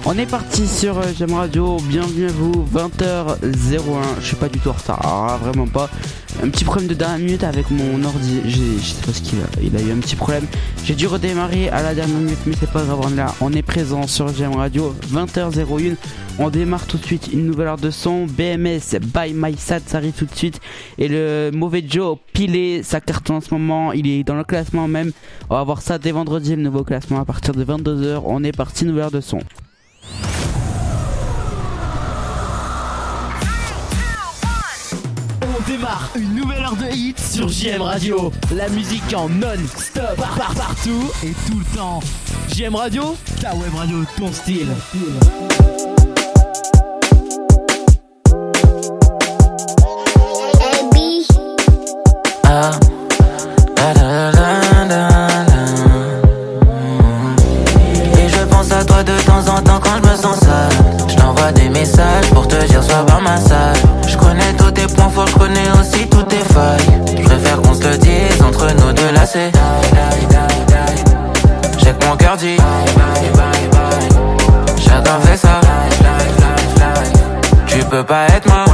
On est parti sur J'aime Radio, bienvenue à vous, 20h01, je suis pas du tout en retard, vraiment pas. Un petit problème de dernière minute avec mon ordi, je sais pas ce qu'il a eu un petit problème. J'ai dû redémarrer à la dernière minute, mais c'est pas grave, on est présent sur J'aime Radio, 20h01. On démarre tout de suite une nouvelle heure de son, BMS by My Sad, ça arrive tout de suite. Et le mauvais Joe, Pilé, ça cartonne en ce moment, il est dans le classement même. On va voir ça dès vendredi, le nouveau classement à partir de 22h. On est parti, nouvelle heure de son. On démarre une nouvelle heure de hit sur JM Radio. La musique en non-stop, partout et tout le temps. JM Radio, ta web radio, ton style. Et je pense à toi de temps en temps quand je me sens sale. Je t'envoie des messages pour te dire sois par ma salle. Je connais tous tes points forts, je connais aussi toutes tes failles. Je préfère qu'on se le dise entre nous deux là c'est. J'ai que mon cœur dit chacun fait ça. Tu peux pas être moi.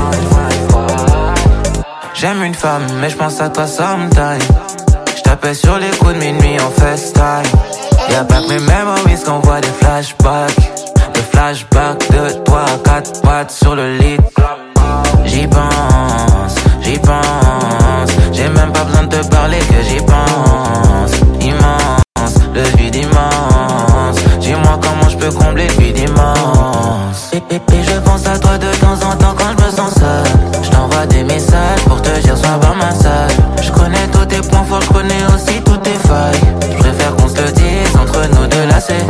J'aime une femme mais je pense à toi sometime. J't'appelle sur les coups de minuit en FaceTime. Y'a pas que mes memories qu'on voit des flashbacks. Des flashbacks de 3 à 4 pattes sur le lit. J'y pense. J'ai même pas besoin de te parler que j'y pense. Immense, le vide immense. Dis-moi comment je peux combler le vide immense. Et je pense à toi de temps en temps quand je me sens seul. Je t'envoie des messages pour te dire sois par ma salle. Je connais tous tes points forts, je connais aussi toutes tes failles. Je préfère qu'on se le dise entre nous deux là c'est.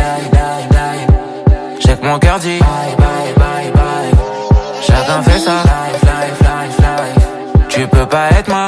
J'ai que mon cœur dit chacun fait ça. Tu peux pas être moi.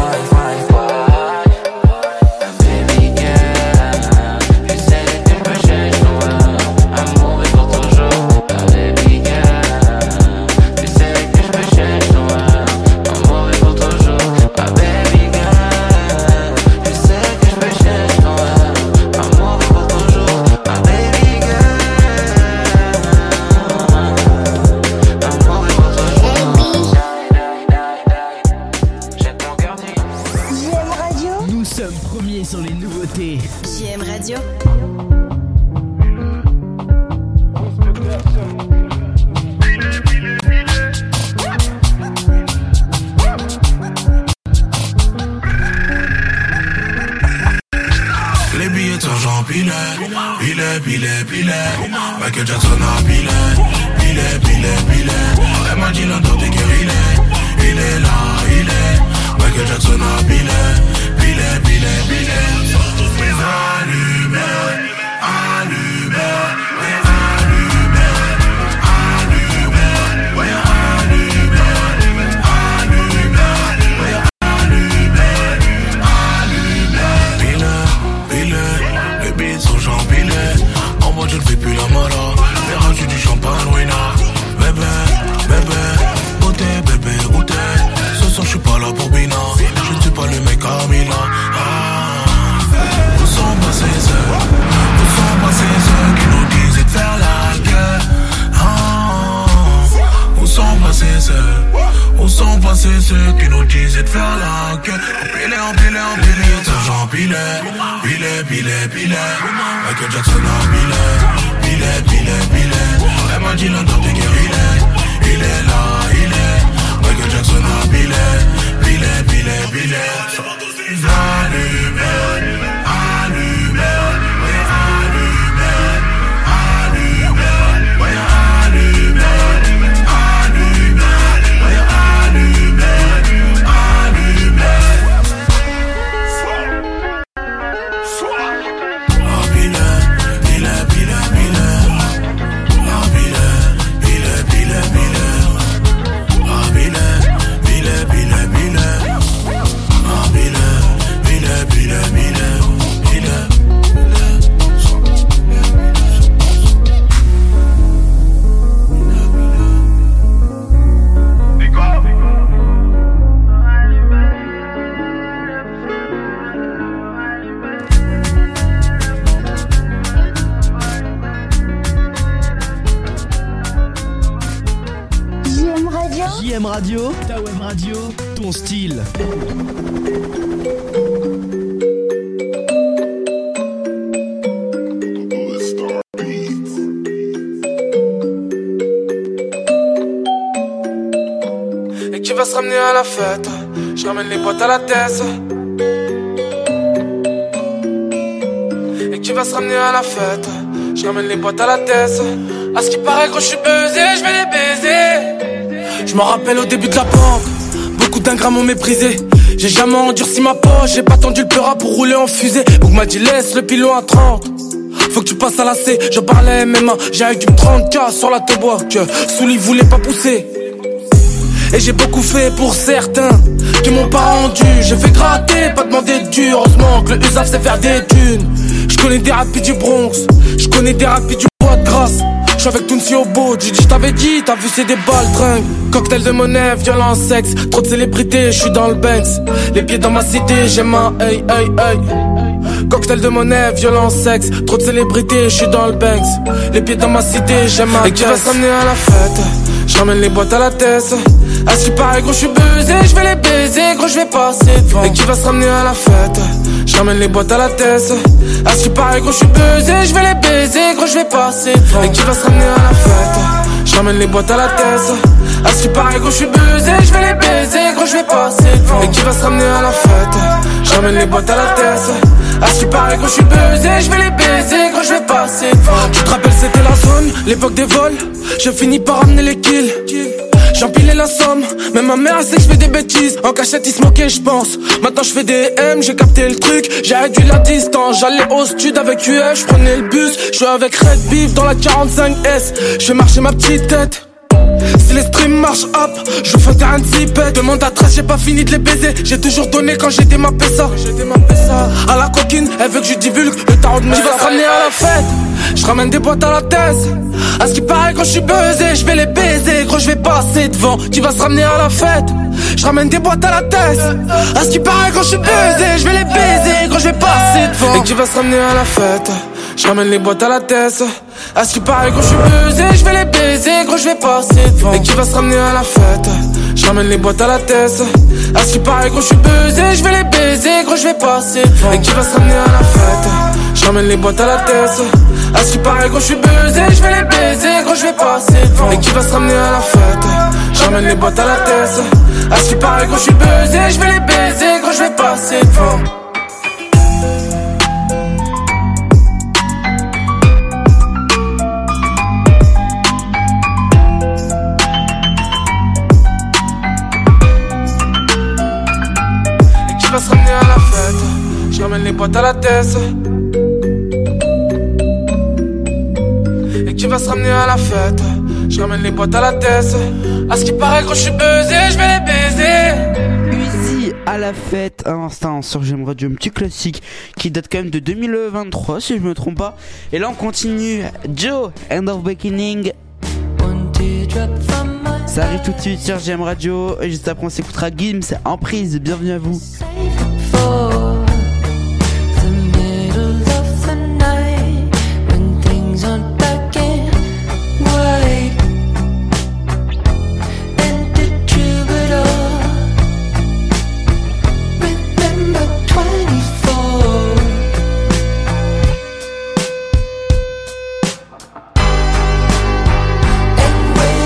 Sur les nouveautés. JM Radio. Les billets sont j'en pilet. Michael Jackson a pilé. Elle m'a dit l'un d'autre que il est là. Michael Jackson a pilé. Les beats sont j'empilés. En moi je ne fais plus la mala. Mais rajoute du champagne, Wina. Bébé, goûtez. Ce soir je suis pas là pour Bina. Je ne suis pas le mec à Milan. Où sont passés ceux qui nous disaient de faire la guerre? Où sont passés ceux qui nous disaient de faire la guerre? Empilé, j'en pilé. Michael Jackson a pilé. Elle m'a dit l'un d'autre que il est là. Michael Jackson a pilé. JM Radio, ta web radio, ton style. Et qui va se ramener à la fête? Je ramène les potes à la tête. Et qui va se ramener à la fête? Je ramène les potes à la tête. À ce qui paraît, gros, je suis buzzé, je vais les baiser. Je m'en rappelle au début de la banque, beaucoup d'ingrats m'ont méprisé. J'ai jamais endurci ma poche, j'ai pas tendu le peura pour rouler en fusée. Boug m'a dit laisse le pilon à 30. Faut que tu passes à la C, je parlais MMA. J'ai avec du 30K sur la tobois que Souli voulait pas pousser. Et j'ai beaucoup fait pour certains qui m'ont pas rendu. J'ai fait gratter, pas demander de dur. Heureusement que le USAF sait faire des thunes. Je connais des rapides du Bronx, je connais des rapides du Bois de Grâce. Je suis avec Tounsi au beau, j'ai dit j't'avais dit, t'as vu c'est des baltringues. Cocktail de monnaie, violence, sexe, trop de célébrités, je suis dans le Banks. Les pieds dans ma cité, j'aime un hey hey hey. Cocktail de monnaie, violence, sexe, trop de célébrités, je suis dans le Banks. Les pieds dans ma cité, j'aime un. Et qui va se ramener à la fête? J'ramène les boîtes à la tête. À ce qui paraît, gros, je suis buzzé, je vais les baiser, gros, je vais passer devant. Et qui va se ramener à la fête? J'ramène les boîtes à la tête. À ce qui paraît, gros, je suis buzzé, je vais les baiser, gros, je vais passer devant. Et qui va se ramener à la fête? J'ramène les boîtes à la tête. À ce qui paraît, gros, je suis buzzé, je vais les baiser, gros, je vais passer devant. Et qui va se ramener à la fête? J'ramène les boîtes à la tête. À ce qui paraît, gros, je suis buzzé, je vais les baiser, gros, je vais passer devant. Tu te rappelles, c'était la zone, l'époque des vols. Je finis par ramener les kills. J'empilais la somme, même ma mère elle sait que je fais des bêtises. En cachette ils se moquaient j'pense. Maintenant je fais des M, j'ai capté le truc. J'ai réduit la distance, j'allais au stud avec UF. J'prenais le bus, j'suis avec Red Beef dans la 45S. J'fais marcher ma petite tête. Si les streams marchent up, je fais un terrain de zipette. Demande à 13, j'ai pas fini de les baiser. J'ai toujours donné quand j'ai démappé ça. À la coquine, elle veut que je divulgue le tarot de mes. Qui va se ramener à la fête? Je ramène des boîtes à la tête. À ce qui paraît, quand je suis buzzé, je vais les baiser, gros, je vais passer devant. Qui va se ramener à la fête? Je ramène des boîtes à la tête. À ce qui paraît, quand je suis buzzé, je vais les baiser, gros, je vais passer devant. Et qui va se ramener à la fête? Je ramène les boîtes à la tête. À ce qui paraît, quand je suis buzzé, je vais les baiser, gros, je vais passer devant. Et qui va se ramener à la fête? Je ramène les boîtes à la tête. À ce qui paraît, gros, je suis buzzé, je vais les baiser, gros, je vais passer devant. Et qui va se ramener à la fête? Je ramène les boîtes à la tête. À ce qui paraît, gros, je suis buzzé, je vais les baiser, gros, je vais passer devant. Et qui va se ramener à la fête? Je ramène les boîtes à la tête. À ce qui paraît, gros, je suis buzzé, je vais les baiser, gros, je vais passer devant. Et qui va se ramener à la fête? Je ramène les boîtes à la tête. Et qui va se ramener à la fête? Je ramène les boîtes à la tête. À ce qui paraît, gros, je suis buzzé, je vais les baiser. Uzi à la fête, à l'instant sur JM Radio, un petit classique qui date quand même de 2023 si je me trompe pas. Et là on continue, Joe, End of Beginning. Ça arrive tout de suite sur JM Radio. Et juste après on s'écoutera Gims, Emprise, bienvenue à vous.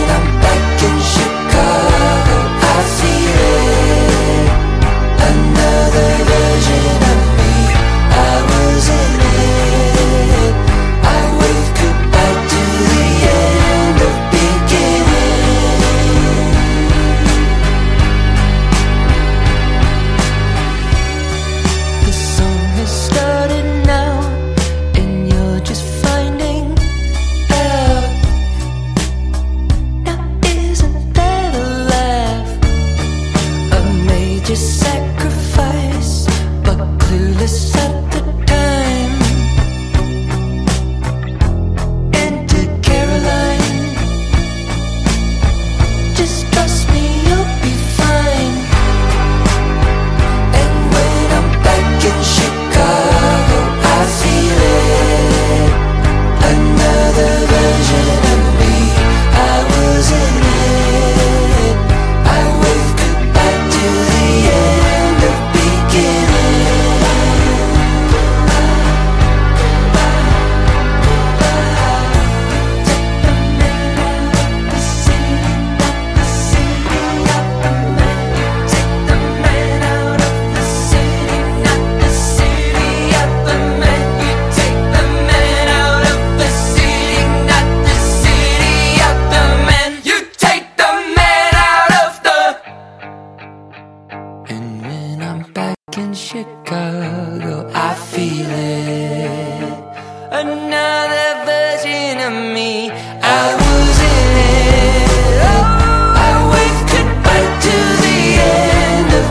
Chicago, I see red. another version of me. I wasn't it. Oh, I waved goodbye to the end of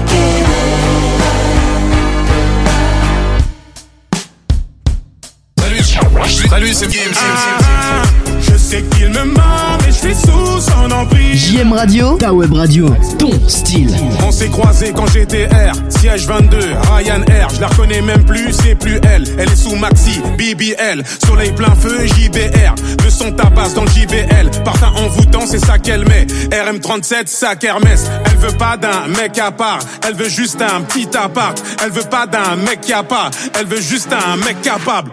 beginning. Salut, c'est Gims. Je sais qu'il me ment, mais je suis sous son emprise. JM Radio, ta web radio, ton style. On s'est croisés quand j'étais R, siège 22, Ryanair. Je la reconnais même plus, c'est plus elle. Elle est sous Maxi, BBL, soleil plein feu, JBR. Le son tabasse dans le JBL, parfum envoûtant, c'est ça qu'elle met. RM37, sac Hermès. Elle veut pas d'un mec à part, elle veut juste un petit appart. Elle veut pas d'un mec qui a pas, elle veut juste un mec capable.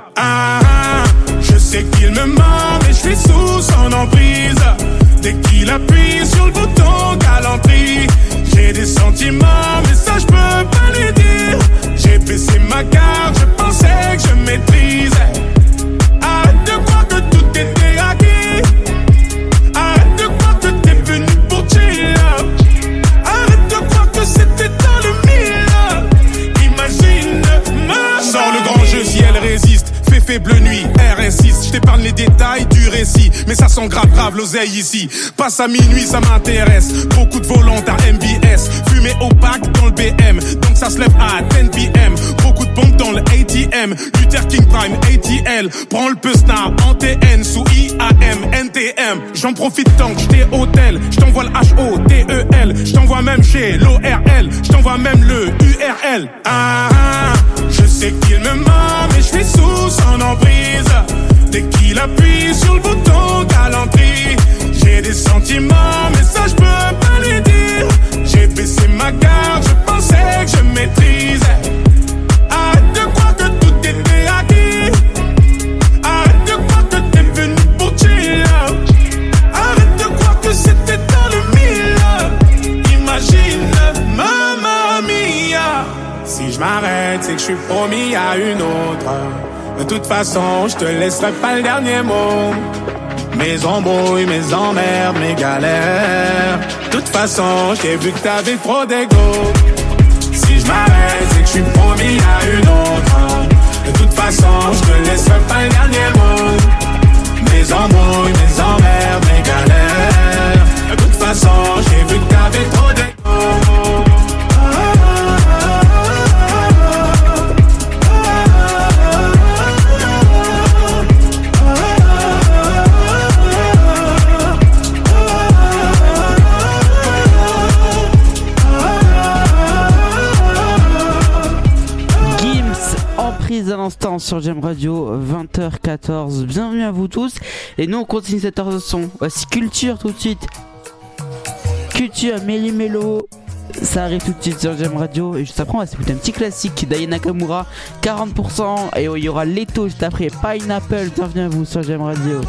Je sais qu'il me ment, mais je suis sous son emprise. Dès qu'il appuie sur le bouton galanterie, j'ai des sentiments, mais ça je peux pas lui dire. J'ai baissé ma garde, je pensais que je maîtrise. Arrête de croire que tout était acquis. Arrête de croire que t'es venu pour chill. Arrête de croire que c'était dans le mille. Imagine, sors le grand jeu si elle résiste. Bleu nuit, RS6, je t'épargne les détails du récit, mais ça sent grave l'oseille ici. Passe à minuit, ça m'intéresse. Beaucoup de volants à MBS, fumée opaque dans le BM, donc ça se lève à 10 PM. Beaucoup de pompes dans le ATM, Luther King Prime ATL. Prends le Pesnar en TN sous IAM NTM. J'en profite tant que j't'ai hôtel, j't'envoie le HOTEL, j't'envoie même chez l'ORL, j't'envoie même le URL. Je sais qu'il me ment, mais je suis sous son emprise. Dès qu'il appuie sur le bouton galanterie, j'ai des sentiments, mais ça je peux pas lui dire. J'ai baissé ma garde, je pensais que je maîtrise. Arrête de croire que tout était acquis. Arrête de croire que t'es venu pour chill. Arrête de croire que c'était dans le mille. Imagine, mamma mia. Si je m'arrête, c'est que je suis promis à une autre. De toute façon, je te laisserai pas le dernier mot. Mes embrouilles, mes emmerdes, mes galères. De toute façon, j'ai vu que t'avais trop d'ego. Si je m'arrête, c'est que je suis promis à une autre. De toute façon, je te laisserai pas le dernier mot. Mes embrouilles, mes emmerdes, mes galères. De toute façon, j'ai vu que t'avais trop d'ego. À l'instant sur JM Radio, 20h14. Bienvenue à vous tous. Et nous on continue cette heure de son. Voici Culture tout de suite. Culture, Méli Mélo. Ça arrive tout de suite sur JM Radio. Et juste après on va s'écouter un petit classique d'Aya Nakamura, 40%. Et il y aura Leto juste après, Pineapple. Bienvenue à vous sur JM Radio.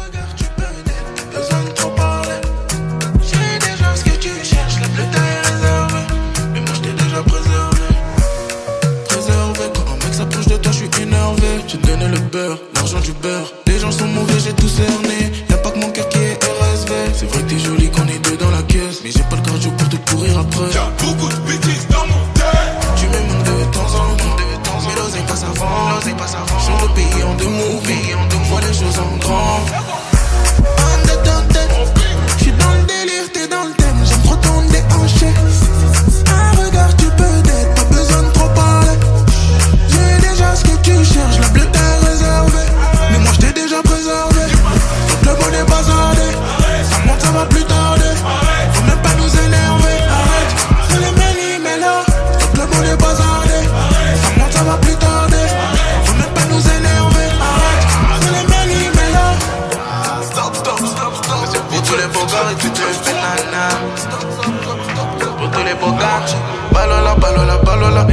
J'ai donné le beurre, l'argent du beurre. Les gens sont mauvais, j'ai tout cerné. Y'a pas que mon cœur qui est RSV. C'est vrai que t'es jolie qu'on est deux dans la caisse, mais j'ai pas le cardio pour te courir après. Y'a beaucoup de bêtises dans mon tête. Tu me manques de temps en temps. Mais l'oseille passe avant. Change le pays en deux mots. Vois les choses en grand. En tête en tête. J'suis dans le délire, t'es dans le thème. J'aime trop ton déhanché. Un regard, tu peux d'être. Pas besoin de trop parler. J'ai déjà ce que tu cherches, la bleue t'est réservée. Mais moi j't'ai déjà préservé. Donc le bon est bazardé. Ça monte, ça va plus tarder. Faut même pas nous énerver. Arrête, c'est les méli-mélo. Donc le bon est bazardé. Ça monte, ça va plus tarder. Faut même pas nous énerver. Arrête, c'est les méli-mélo. Stop. C'est pour tous les beaux gars et toutes les bananas. Pour tous les beaux gars. Balola. Balola.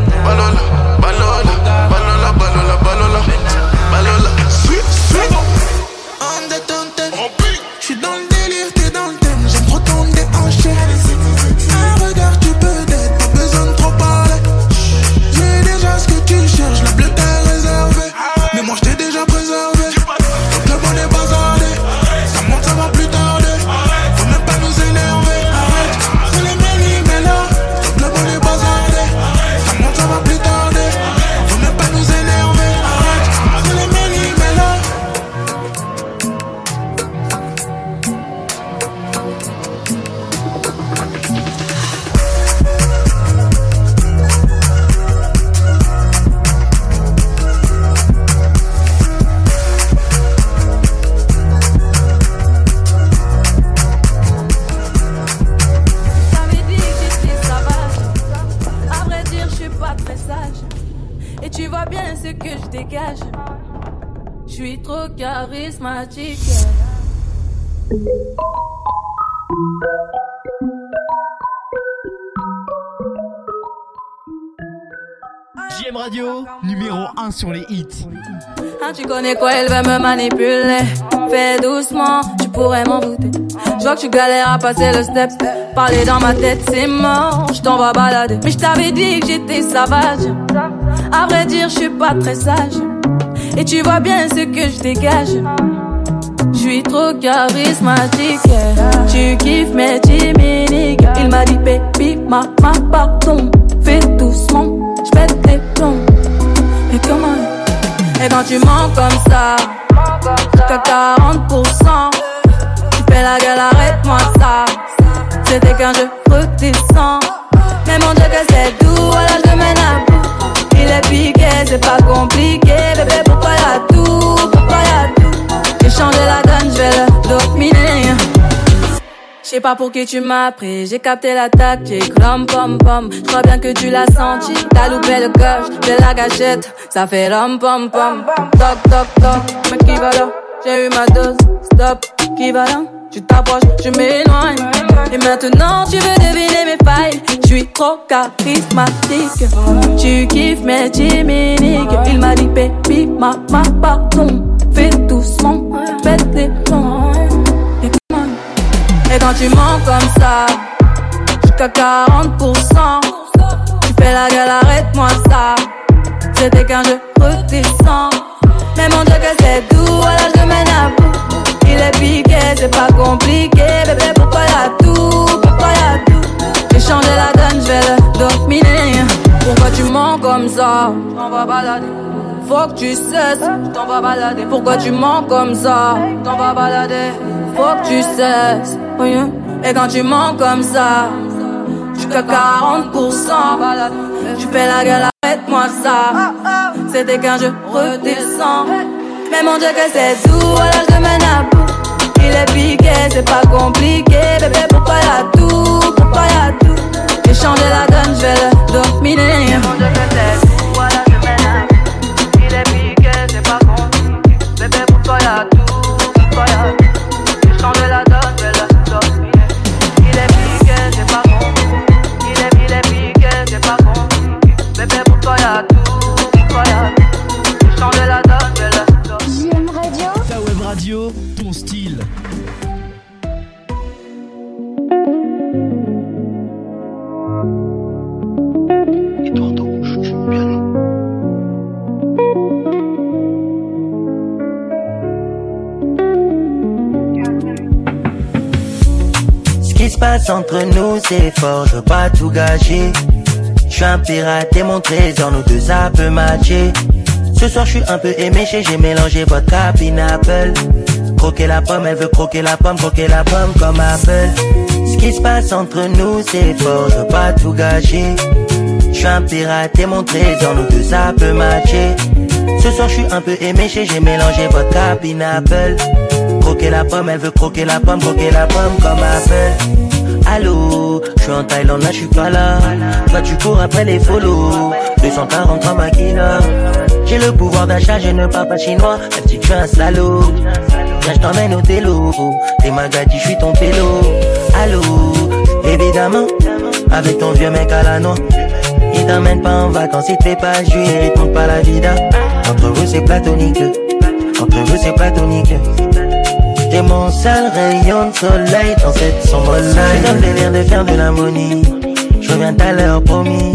En détente, j'suis dans le délire, t'es dans le thème. J'aime trop ton déhanché. Un regard, tu peux d'être. Pas besoin de trop parler. J'ai déjà ce que tu cherches, la bleue t'est réservée. Mais moi j't'ai déjà préservé. Donc le bon est bazardé. Ça monte, ça va plus tarder. Faut même pas nous énerver. Arrête, c'est les méli-mélo. Donc le bon est bazardé. Je suis trop charismatique. JM Radio, numéro 1 sur les hits. Ah, tu connais quoi, elle veut me manipuler. Fais doucement, tu pourrais m'en douter. Je vois que tu galères à passer le step. Parler dans ma tête, c'est mort, je t'en vais balader. Mais je t'avais dit que j'étais sauvage. À vrai dire, je suis pas très sage. Et tu vois bien ce que je dégage. Je suis trop charismatique. Tu kiffes mes timiniques. Il m'a dit baby, maman, pardon. Fais doucement, j'pète les plombs. Mais comment? Et quand tu mens comme ça, t'as 40%. Tu fais la gueule, arrête-moi ça. C'était qu'un jeu redescend. Mais mon Dieu que c'est doux, alors je le mène à bout. Il est piqué, c'est pas compliqué. Bébé, pourquoi y'a tout? Pourquoi y'a tout? J'ai changé la donne, je vais le dominer. Je sais pas pour qui tu m'as pris, j'ai capté la tactique. Rom pom pom, je crois bien que tu l'as senti. T'as loupé le coche, j'ai la gâchette. Ça fait rom pom pom. Toc toc toc, mais qui va là? J'ai eu ma dose, stop, qui va là? Tu t'approches, je m'éloigne. Et maintenant tu veux deviner mes failles. Je suis trop charismatique. Tu kiffes mes timiniques. Il m'a dit baby, maman, pardon. Fais doucement, pète les plombs. Et quand tu mens comme ça, jusqu'à 40%. Tu fais la gueule, arrête-moi ça. C'était qu'un jeu redescend. Mais mon Dieu que c'est doux, alors je le mène à bout. Il est piqué, c'est pas compliqué. Bébé, pourquoi y'a tout? Pourquoi y'a tout? J'ai changé la donne, je vais le dominer. Pourquoi tu mens comme ça? T'en vas balader. Faut que tu cesses, t'en vas balader. Pourquoi tu mens comme ça? T'en vas balader. Faut que tu cesses. Et quand tu mens comme ça, jusqu'à 40%. Tu fais la gueule, arrête-moi ça. C'était qu'un jeu redescend. Mais mon Dieu que c'est doux, alors je le mène à bout. Il est piqué, c'est pas compliqué. Bébé, pourquoi y'a tout? Pourquoi y'a tout? J'ai changé la donne, je vais le dominer. Mais mon Dieu que c'est doux, alors je le mène à bout. Il est piqué, c'est pas compliqué. Bébé, pourquoi y'a tout? Pourquoi y'a tout? J'ai changé la donne, je vais le dominer. Il est piqué, c'est pas compliqué. Il est piqué, c'est pas compliqué. Bébé, pourquoi y'a tout? Pourquoi y'a tout? J'ai changé la donne, je vais le JM Radio, Ta web radio, ton style. Ce qui se passe entre nous c'est fort, je veux pas tout gâcher. Je suis un pirate et mon trésor, nous deux ça peut matcher. Ce soir je suis un peu éméché, j'ai mélangé vodka pineapple. Croquer la pomme, elle veut croquer la pomme comme Apple. Ce qui se passe entre nous c'est fort, je veux pas tout gâcher. Je suis un pirate et mon trésor, nous deux ça peut matcher. Ce soir je suis un peu éméché, j'ai mélangé vodka pineapple. Croquer la pomme, elle veut croquer la pomme comme Apple. Allô, je suis en Thaïlande, là je suis pas là. Toi tu cours après les follow. 243 kilos. J'ai le pouvoir d'achat, je ne parle pas chinois. Elle dit que je suis un salaud. Viens, je t'emmène au télo. T'es Magadie, je suis ton pélo. Allô, évidemment, avec ton vieux mec à la noix. Il t'emmène pas en vacances, il te fait pas jouer, il te montre pas la vida. Entre vous c'est platonique. Entre vous c'est platonique. T'es mon seul rayon de soleil dans cette sombre life. J'ai le délire de faire de l'harmonie. Je reviens tout à l'heure promis.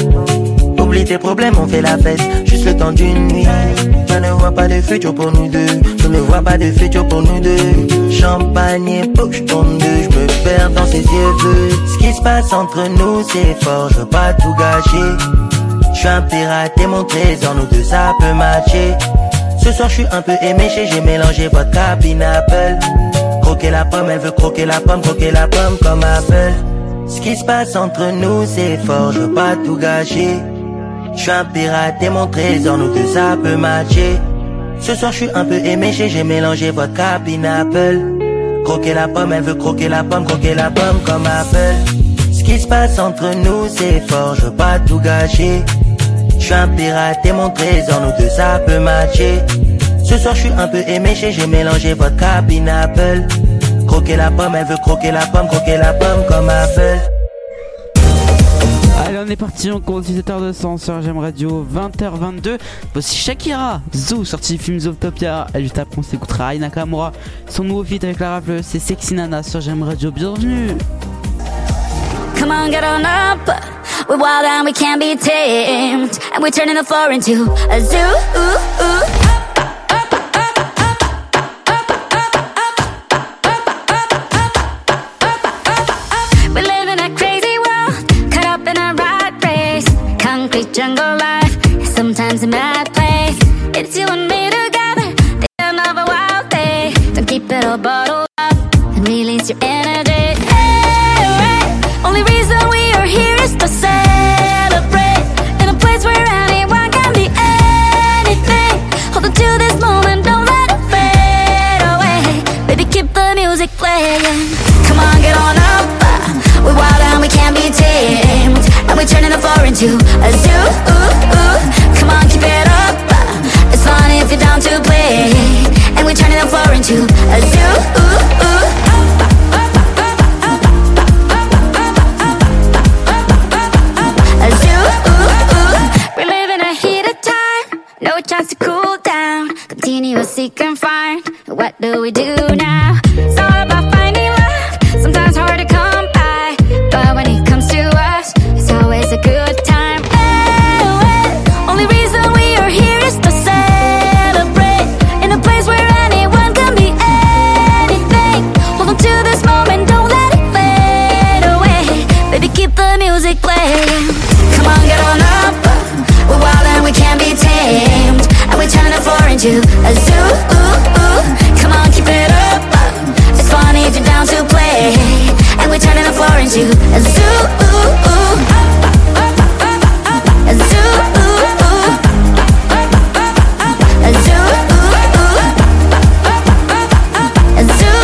Oublie tes problèmes, on fait la fête, juste le temps d'une nuit. Je ne vois pas de futur pour nous deux. Je ne vois pas de futur pour nous deux. Champagne et poche tourne deux, je me perds dans ses yeux bleus. Ce qui se passe entre nous c'est fort, je veux pas tout gâcher. Je suis un pirate et mon trésor, nous deux ça peut matcher. Ce soir je suis un peu éméché, j'ai mélangé vodka pineapple. Croquer la pomme, elle veut croquer la pomme comme Apple. Ce qui se passe entre nous c'est fort, je veux pas tout gâcher. Je suis un pirate et mon trésor, nous deux ça peut matcher. Ce soir je suis un peu éméché, j'ai mélangé vodka pineapple. Croquer la pomme, elle veut croquer la pomme comme Apple. Ce qui se passe entre nous c'est fort, je veux pas tout gâcher. Je suis un pirate et mon trésor, nous deux ça peut matcher. Ce Ce soir je suis un peu éméché, j'ai mélangé vodka, pineapple. Croquer la pomme, elle veut croquer la pomme comme Apple. Allez, on est parti, on compte 17h200 sur GM Radio, 20h22. Voici Shakira, Zoo, sorti du film Zootopia. Et juste après, on s'écoutera Aya Nakamura, son nouveau feat avec la rappeuse, c'est Sexy Nana sur GM Radio. Bienvenue. Come on, get on up. We're wild and we can't be tamed. And we're turning the floor into a zoo. We live in a crazy world, caught up in a rat race. Concrete jungle life, sometimes a mad place. It's you and me together, the end of a wild day. Don't keep it all bottled up and release your energy. Only reason we are here is to celebrate in a place where anyone can be anything. Hold on to this moment, don't let it fade away. Baby, keep the music playing. Come on, get on up. We're wild and we can't be tamed. And we're turning the floor into a zoo. Come on, keep it up. It's fun if you're down to play. And we're turning the floor into a zoo. No chance to cool down. Continue to seek and find. What do we do now? It's all about finding love. Sometimes hard to come by, but when it comes to us, it's always a good time. Only reason we are here is to celebrate in a place where anyone can be anything. Hold on to this moment, don't let it fade away. Baby, keep the music playing. Come on, get on up. We're wild and we can't be tamed. And we're turning the floor into a zoo. Come on, keep it up. It's fun if you're down to play. And we're turning the floor into a zoo. A zoo. A zoo. A zoo.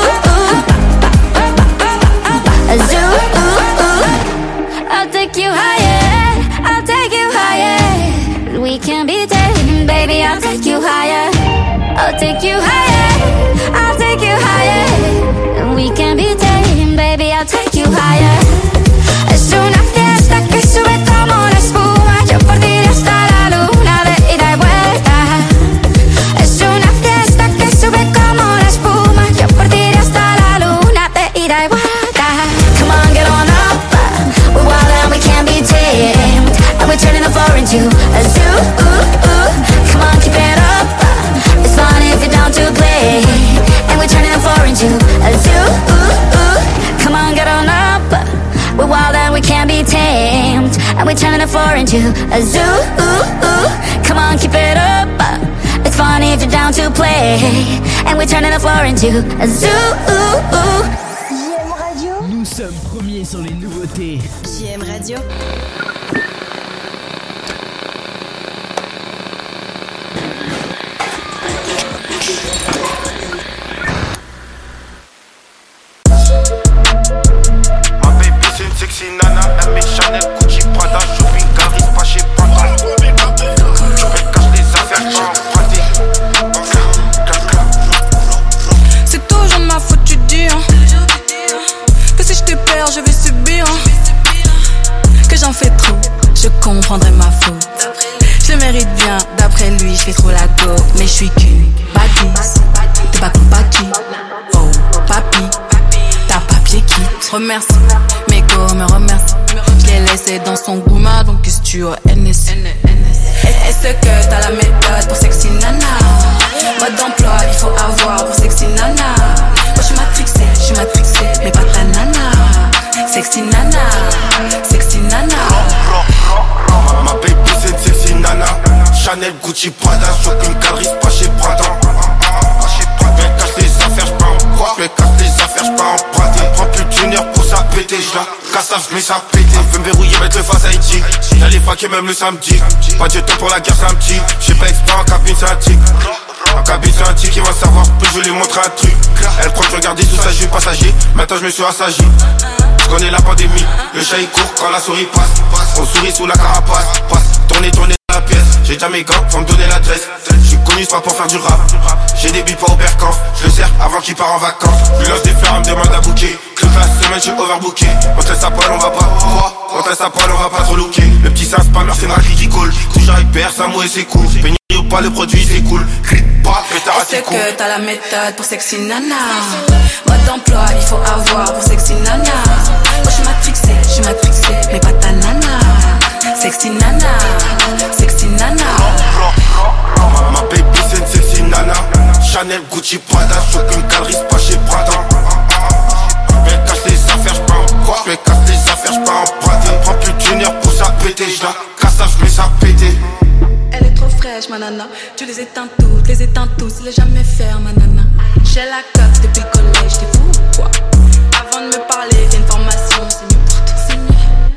A zoo. I'll take you higher. I'll take you higher. We can be taken, baby. I'll take you higher. I'll take you higher. I'll take you higher. We can be taken, baby. I'll take you higher. Es una fiesta que sube como la espuma. Yo por ti hasta la luna de ida y vuelta. Es una fiesta que sube como la espuma. Yo por ti hasta la luna de ida y vuelta. Come on, get on up. We're wild and we can't be tamed. And we're turning the floor into a zoo. Come on, keep it up. It's fun if you're down to play. And we're turning the floor into a zoo. Come on, get on up. We're wild and we can't be tamed. And we're turning the floor into a zoo. Come on, keep it up. It's fun if you're down to play. And we're turning the floor into a zoo. JM Radio. Nous sommes premiers sur les nouveautés. JM Radio. Ma baby c'est une sexy nana. Elle met Chanel, Gucci, Prada, shopping, Caris, pas chez Prada. Je me cache les affaires, je peux emprunter. C'est toujours ma faute, tu dis hein. Que si je te perds, je vais subir hein. Que j'en fais trop, je comprendrai ma faute. Je le mérite bien, d'après lui, je fais trop la go. Mais je suis qu'une bâtisse, t'es pas compati. Oh, papi, t'as papier quitte. Remercie, mes go me remercie. Je l'ai laissé dans son gouma, donc qu'est-ce que tu as NS. Est-ce que t'as la méthode pour sexy nana? Mode d'emploi, il faut avoir pour sexy nana. Moi je suis matrixée, mais pas ta nana. Sexy nana. Ma baby c'est une sexy nana. Chanel, Gucci, Prada, shopping, Caris, pas chez Prada. Je me cache les affaires, je peux en croire. Je me cache les affaires, je peux emprunter. Prends plus d'une heure pour ça péter. Je la casse, je mets ça péter. Elle veut me verrouiller, mettre le face à Haïti. J'allais fraquer même le samedi. Pas de temps pour la guerre, c'est un petit. J'sais pas exprès en cabine, c'est un tic. En cabine, c'est un tic qui va savoir. Plus je vais lui montrer un truc. Elle croit que je regardais sous sa jupe passager. Maintenant je me suis assagi. Je connais la pandémie. Le chat il court quand la souris passe. On sourit sous la carapace. Passe, tourner la pièce. J'ai déjà mes gants, faut me donner l'adresse. J'suis connu, c'est pas pour faire du rap. J'ai des billes pas au percan, j'le sers avant qu'il part en vacances. Lui lance des fleurs, me demande à bouquer. Toute la semaine, j'suis overbooké. On te laisse à poil, on va pas. On te laisse à poil, on va pas trop looker. Le petit sas spammer, c'est une raclée qui coule. Toujours avec père, ça mouille, c'est cool. Peigné ou pas, le produit, c'est cool. Crit pas, pétard, c'est cool. Est-ce que t'as la méthode pour sexy nana? Mode d'emploi, il faut avoir pour sexy nana. Moi j'suis matrixé, mais pas ta nana. Sexy nana, sexy nana. Ma baby c'est une sexy nana. Chanel, Gucci, Prada, choque une galerie, c'est pas chez Prada. J'me casse les affaires, j'pas en quoi? J'me casse les affaires, j'pas emprunter. Prends plus d'une heure pour ça péter, j'la casse ça, j'mets ça péter. Elle est trop fraîche, ma nana. Tu les éteins tous, il est jamais faire, ma nana. J'ai la cote depuis le collège, t'es fou ou quoi? Avant de me parler, fais une formation, c'est mieux pour toi, c'est mieux.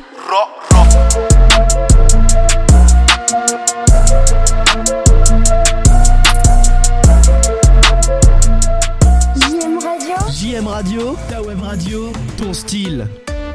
JM Radio, ta web radio, ton style.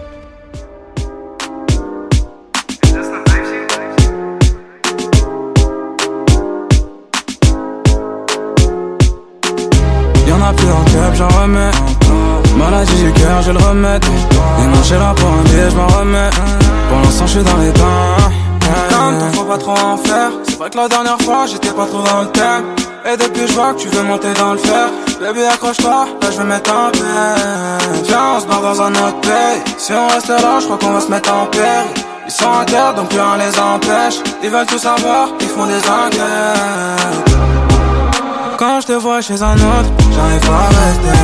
Y'en a plus dans le club, j'en remets. Maladie du cœur, j'ai le remède. Et non, j'ai là pour un billet, j'm'en remets. Pour l'instant, j'suis dans les temps. Comme toi, faut pas trop en faire. C'est vrai que la dernière fois, j'étais pas trop dans le thème. Et depuis, j'vois que tu veux monter dans le fer. Baby, accroche-toi, là j'vais mettre en paix. Viens, on se barre dans un autre pays. Si on reste là, j'crois qu'on va se mettre en péril. Ils sont à terre, donc plus rien les empêche. Ils veulent tout savoir, ils font des enquêtes. Quand je te vois chez un autre, j'arrive pas à rester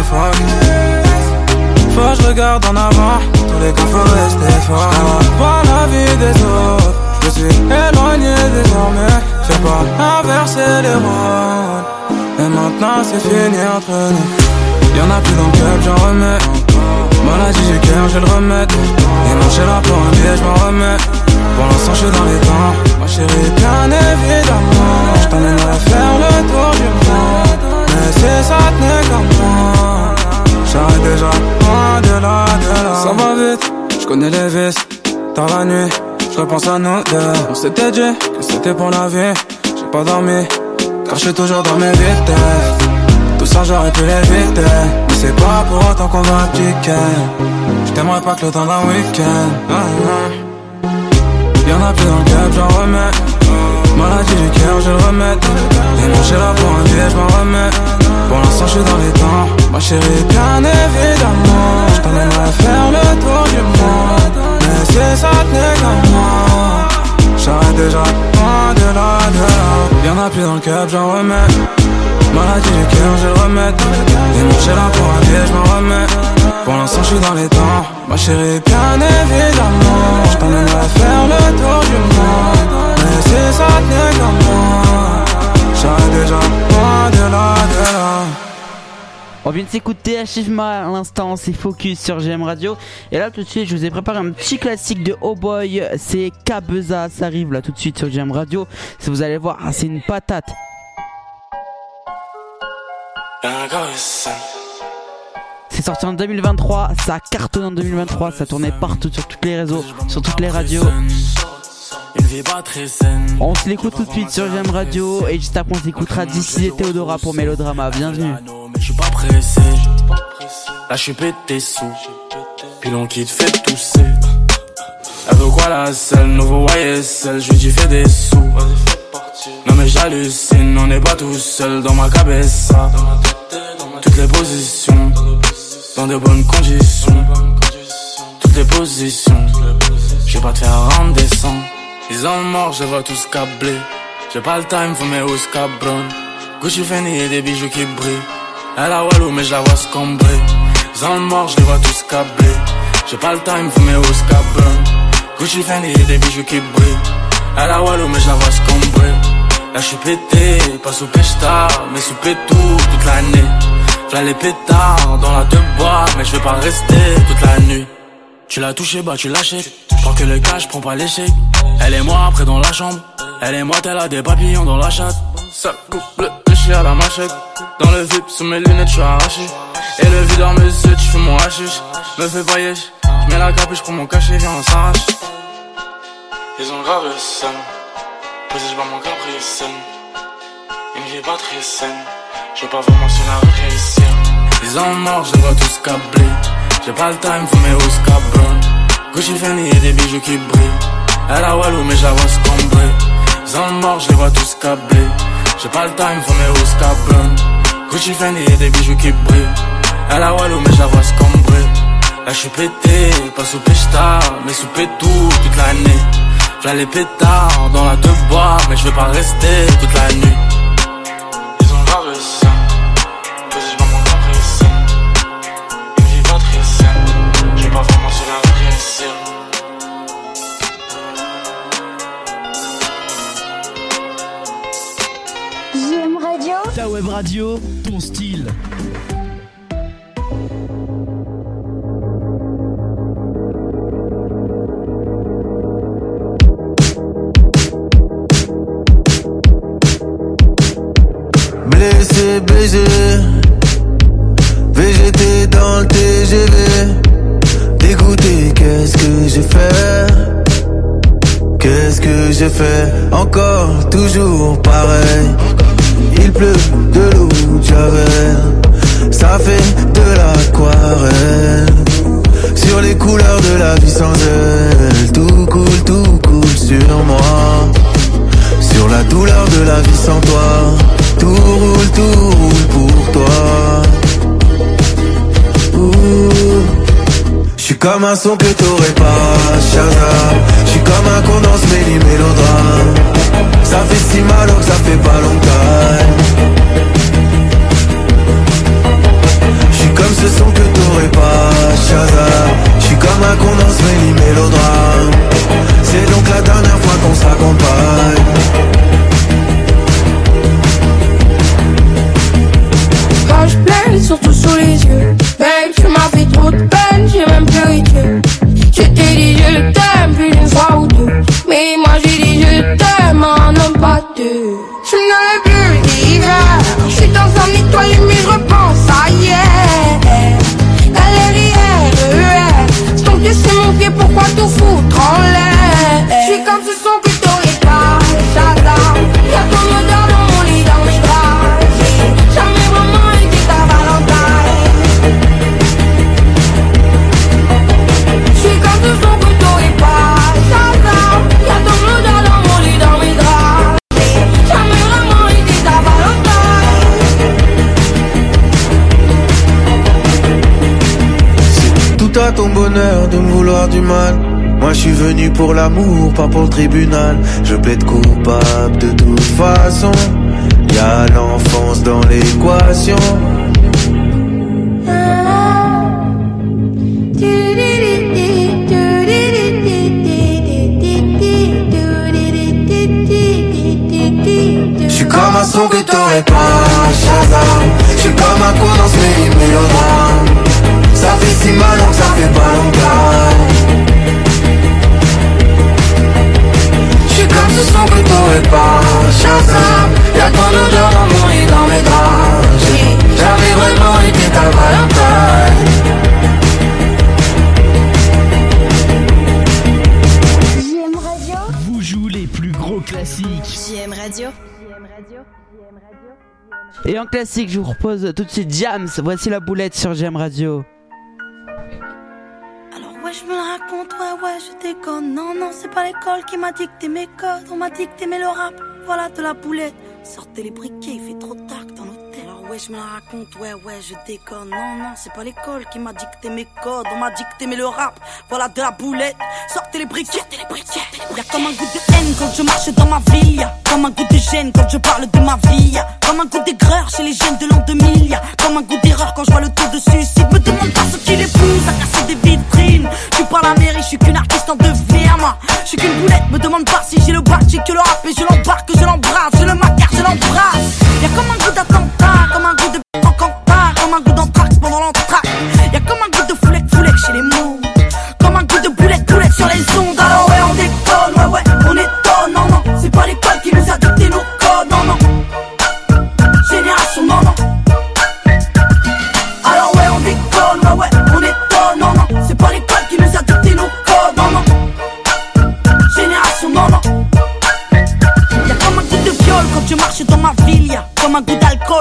focus. Faut que je regarde en avant, tous les cas faut rester fort. J'connais pas la vie des autres, je suis éloigné désormais. Fais pas inverser les rôles. Et maintenant c'est fini entre nous. Y'en a plus dans le club, j'en remets. Maladie du cœur, j'ai le remède. Et non, j'ai là pour un billet, j'm'en remets. Pour l'instant, j'suis dans les temps. Ma chérie, bien évidemment. J't'emmènerai faire le tour du monde. Mais si ça tenait comme moi, j'arrête déjà loin de là. Ça va vite, j'connais les vices. Dans la nuit, j'repense à nous deux. On s'était dit que c'était pour la vie. J'ai pas dormi, car j'suis toujours dans mes vitesses. Tout ça j'aurais pu l'éviter, mais c'est pas pour autant qu'on va appliquer. J't'aimerais pas que le temps d'un week-end. Y'en a plus dans le club, j'en remets. Maladie du cœur, j'ai le remède. Et non, j'ai là pour un billet, j'm'en remets. Pour l'instant, j'suis dans les temps. Ma chérie, bien évidemment. J't'emmènerai faire le tour du monde. Mais si ça tenait comme moi, j'arrête déjà loin de là. Y'en a plus dans le club, j'en remets. Maladie du cœur, j'ai le remède. Et non, j'ai là pour un billet, j'm'en remets. Pour l'instant, j'suis dans les temps. Ma chérie, bien évidemment. J't'emmènerai faire le tour du monde. Mais si ça tenait comme moi, j'arrête déjà loin de là. On vient de s'écouter Ashifma à l'instant, c'est Focus sur GM Radio. Et là tout de suite je vous ai préparé un petit classique de Oh Boy, c'est Kabeza, ça arrive là tout de suite sur GM Radio. Si vous allez voir, c'est une patate. C'est sorti en 2023, ça cartonne en 2023, ça tournait partout sur tous les réseaux, sur toutes les radios. On se l'écoute tout de suite sur GM Radio et juste après on s'écoutera d'ici et Théodora pour Mélodrama, bienvenue. Je suis pas pressé, là je suis pété sous, puis l'on quitte fait tousser. Elle veut quoi la selle, nouveau YSL, je lui dis fais des sous. Non mais j'hallucine, on n'est pas tout seul dans ma cabessa. Toutes les positions, dans de bonnes conditions. Toutes les positions, je vais pas te faire rendre des sangs. Ils ont mort, je vois tous câblés. J'ai pas le time, faut mes hausses cabron. Gucci Fendi et des bijoux qui brillent. Elle a Walou mais je la vois scombrer. Ils ont mort, je les vois tous câblés. J'ai pas le time, faut mes hausses cabron. Gucci Fendi et des bijoux qui brillent. Elle a Walou mais je la vois scombrer. Là je suis pété, pas sous pêche-tard, mais sous pétou toute l'année. V'là les pétards dans la deux bois, mais je vais pas rester toute la nuit. Tu l'as touché, bah tu lâches. Prends que le cash, prends pas l'échec. Elle et moi après dans la chambre. Elle et moi elle a des papillons dans la chatte. Ça couple de chien à la machette. Dans le VIP sous mes lunettes je suis arraché. Et le videur me zut, je fais mon hashish. Me fais voyage, je mets la capuche, je prends mon cachet, viens on s'arrache. Ils ont grave le seum. Posé, je bois mon capricène. Une vie pas très saine. Je veux pas vraiment sur la réussir. Les hommes morts, je les vois tous câblés. J'ai pas le time, faut mes hausses cabron. Gucci Fanny et des bijoux qui brillent. Elle a Walou, mais j'avoue ce qu'on brille. Les hommes morts, je les vois tous câblés. J'ai pas le time, faut mes hausses cabron. Gucci Fanny et des bijoux qui brillent. Elle a Walou, mais j'avoue ce qu'on brille. Là j'suis pété, pas sous pétard, mais sous pétou toute l'année. V'là les pétards dans la deux bois, mais je vais pas rester toute la nuit. Ils ont pas réussi, posé j'vends mon capricène. Une vie pas très saine, j'ai pas vraiment sur la réussir. JM Radio, ta web radio, ton style. Blessé, baisé, VGT dans le TGV. Dégoûté, qu'est-ce que j'ai fait? Qu'est-ce que j'ai fait? Encore, toujours pareil. Il pleut de l'eau de Javel. Ça fait de l'aquarelle. Sur les couleurs de la vie sans elle. Tout coule sur moi. Sur la douleur de la vie sans toi. Tout roule pour toi. J'suis comme un son que t'aurais pas, Shazam. J'suis comme un condensé mélodrame. Ça fait si mal alors que ça fait pas longtemps. J'suis comme ce son que t'aurais pas, Shazam. J'suis comme un condensé mélodrame. C'est donc la dernière fois qu'on s'accompagne. Quand je pleine, surtout sous les yeux. Babe, tu m'as fait trop de peine, j'ai même pleuré Dieu. Je t'ai dit je t'aime plus d'une fois ou deux. Mais moi j'ai dit je t'aime, un homme pas deux. Je n'aurais plus d'hiver. Je suis dans un étoile mais je repense à hier. Galère, c'est ton pied, c'est mon pied, pourquoi tout foutre en l'air? Je suis comme ce son que t'aurais pas, j'adore. Y'a ton odeur dans mon lit, dans mes draps. J'ai jamais vraiment été ta Valentine. Je suis comme ce son que t'aurais pas, j'adore. Y'a ton odeur dans mon lit, dans mes draps. J'ai jamais vraiment été ta Valentine. C'est tout à ton bonheur de me vouloir du mal. Moi je suis venu pour l'amour, pas pour le tribunal. Je plaide coupable de toute façon. Y'a l'enfance dans l'équation. J'suis comme un son que t'aurais pas, Shazam. J'suis comme un condensé mélodrame. Ça fait si mal donc ça fait pas longtemps. J'suis comme ce son que t'aurais pas, Shazam. Y'a ton odeur dans mon lit, dans mes draps. J'ai jamais vraiment été ta Valentine. JM Radio, Vous jouez les plus gros classiques. JM Radio. Et en classique, je vous propose tout de suite Jams. Voici la boulette sur JM Radio. Ouais, je me le raconte, ouais, je déconne. Non, c'est pas l'école qui m'a dicté mes codes. On m'a dicté mais le rap, voilà de la boulette. Sortez les briquets, il fait trop tard dans l'hôtel. Alors ouais, je me la raconte, ouais, je déconne. Non, c'est pas l'école qui m'a dicté mes codes. On m'a dicté mais le rap, voilà de la boulette. Sortez les briquets, Y'a comme un goût de haine quand je marche dans ma ville. Y'a comme un goût de gêne quand je parle de ma vie. Y'a comme un goût d'aigreur chez les jeunes de l'an 2000. Y'a comme un goût d'erreur quand je vois le taux de suicide. Me demande pas ce qui les pousse à casser des vitrines. Je suis pas la mairie, je suis qu'une artiste en devenir. Moi, je suis qu'une boulette, me demande pas si j'ai le bac. J'ai que le rap et je l'embarque, je l'embrasse. Je le macar, je l'embrasse. Y'a comme un goût d'attentat, comme un goût de en cantar, comme un goût d'anthrax pendant l'entraque. Y'a comme un goût de foulec chez les mots. Comme un goût de boulette sur les ondes. Alors ouais, on déconne, ouais, on étonne. Non, c'est pas l'école qui nous a dicté nos codes. Non, génération, non. Alors ouais, on déconne, ouais, on étonne. Non, c'est pas l'école qui nous a dicté nos codes. Non, génération, non.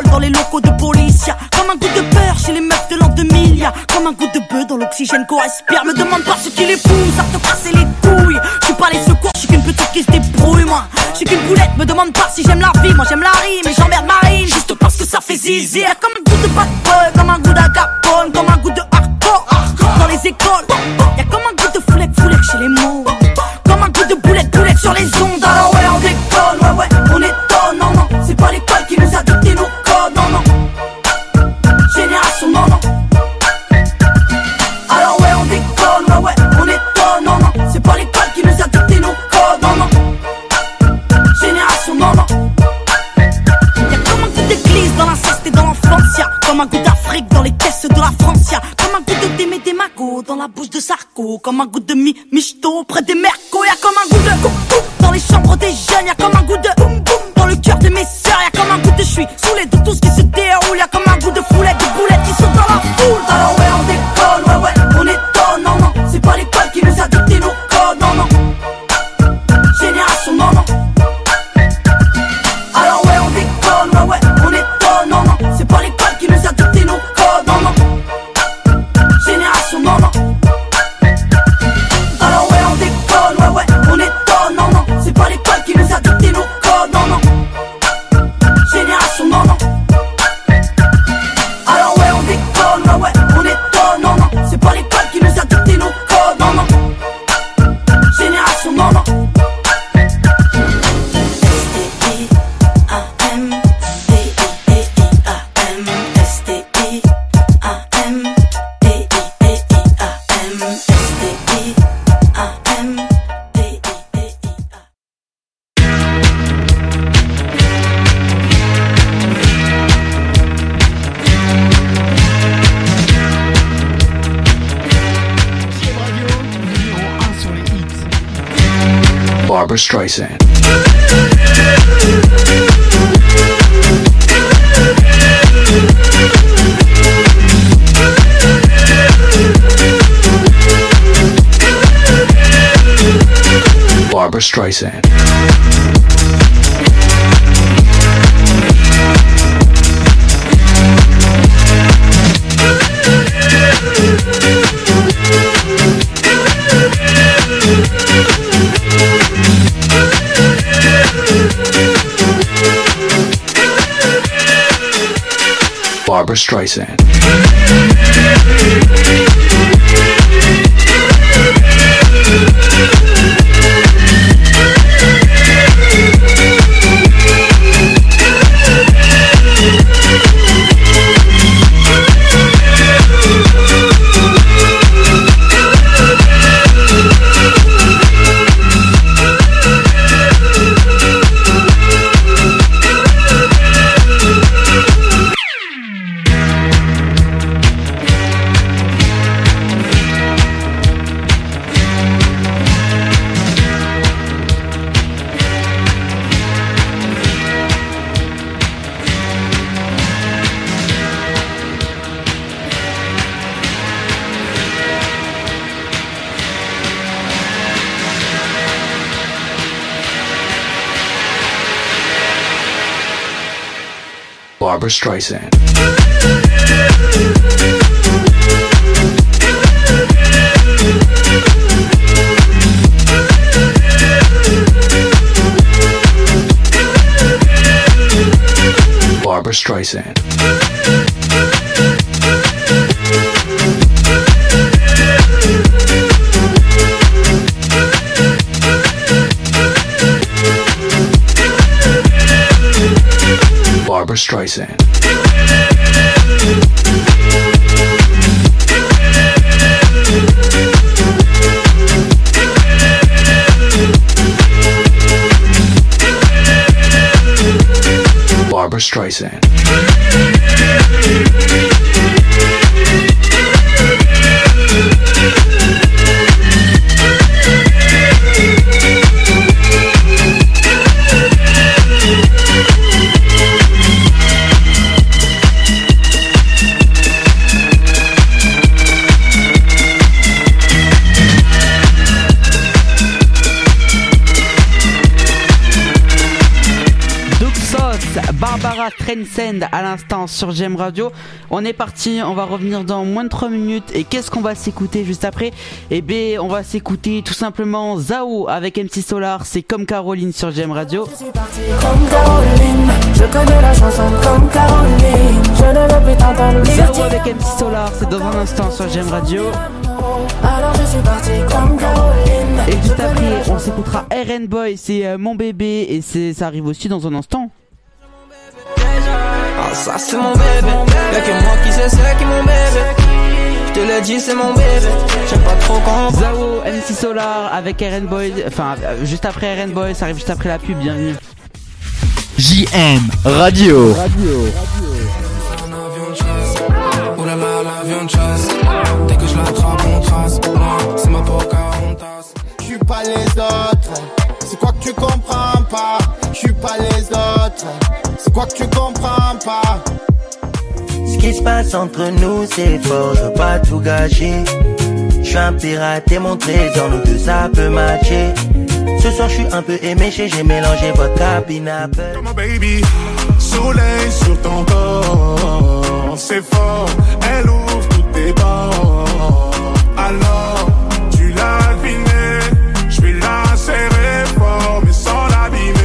alcool dans les locaux de police. Y'a comme un goût de peur chez les meufs de l'an 2000. Y'a comme un goût de bœuf dans l'oxygène qu'on respire. Me demande pas ce qui les pousse à te casser les couilles. J'suis pas les secours, j'suis qu'une petite qui se débrouille moi. J'suis qu'une boulette, me demande pas si j'aime la vie. Moi j'aime la rime et j'emmerde Marine juste parce que ça fait zizi. Y'a comme un goût de bad boy, comme un goût d'agapone, comme un goût de hardcore dans les écoles. Y'a comme un goût de foulec chez les mots. Comme un goût de boulette sur les ondes. Alors ouais on déconne, ouais on étonne. Non non, c'est pas l'école qui nous a dicté nos codes. Non non, génération non non. Alors ouais on déconne, ouais on étonne. Non non, c'est pas l'école qui nous a dicté nos codes. Non non, génération non non. Y'a comme un goût d'église dans l'inceste et dans l'enfance. Y'a comme un goût d'Afrique dans les caisses de la France. Y'a comme un goût de Démé des Magots dans la bouche de Sarko. Comme un goût de Michto près des Mercos. Y'a comme un goût de coucou dans les chambres des jeunes. Y'a comme un goût de boum boum dans le cœur de mes sœurs. Y'a comme un goût de j'suis saoulé de tout ce qui se déroule. Y'a comme un goût de foulette, de boulettes qui sautent dans la foule. Alors ouais on déconne, ouais on étonne. Non non, c'est pas l'école qui nous a dicté nos codes. Non non, génération non non. Alors ouais on déconne, ouais on étonne. Non non, c'est pas l'école qui nous a dicté nos codes. Non non, génération non non. Alors ouais on déconne, ouais on étonne. Non non, c'est pas l'école qui nous a dicté nos codes. Non non, génération non non. Alors ouais on déconne, ouais on étonne. Non non, c'est pas l'école qui nous a dicté nos codes. Non non, génération non non. Barbra Streisand. Barbra Streisand. Barbra Streisand. Barbra Streisand. Barbra Streisand. Barbra Streisand. Barbra Streisand. Transcend à l'instant sur GM Radio. On est parti, on va revenir dans moins de 3 minutes. Et qu'est-ce qu'on va s'écouter juste après? Eh bien, on va s'écouter tout simplement Zao avec MC Solar. C'est Comme Caroline sur GM Radio. Je suis parti comme Caroline, je connais la chanson comme Caroline. Je ne veux plus t'entendre dire Zao avec MC Solar, c'est dans un instant sur GM Radio. alors je suis parti comme Caroline. Et juste après, on s'écoutera RN Boy, c'est Mon Bébé. Et ça arrive aussi dans un instant. Ah, ça c'est mon bébé, y'a que moi qui sais c'est qui mon bébé. Je te l'ai dit c'est mon bébé, j'aime pas trop quand. Zao, MC Solar avec RN Boy, enfin juste après RN Boy, ça arrive juste après la pub, bienvenue. JM Radio. Oh là là, l'avion de chasse. Dès que je l'attrape, on trace. C'est ma Pocahontas. Je suis pas les autres. C'est quoi que tu comprends pas? Je suis pas les autres. C'est quoi que tu comprends pas? Ce qui se passe entre nous c'est fort, je veux pas tout gâcher. Je suis un pirate et mon trésor, nous deux ça peut matcher. Ce soir je suis un peu éméché, j'ai mélangé votre cabine à peu. Comme un baby, soleil sur ton corps. C'est fort, elle ouvre toutes tes bords. Alors, tu l'as deviné, je vais la serrer fort, mais sans l'abîmer.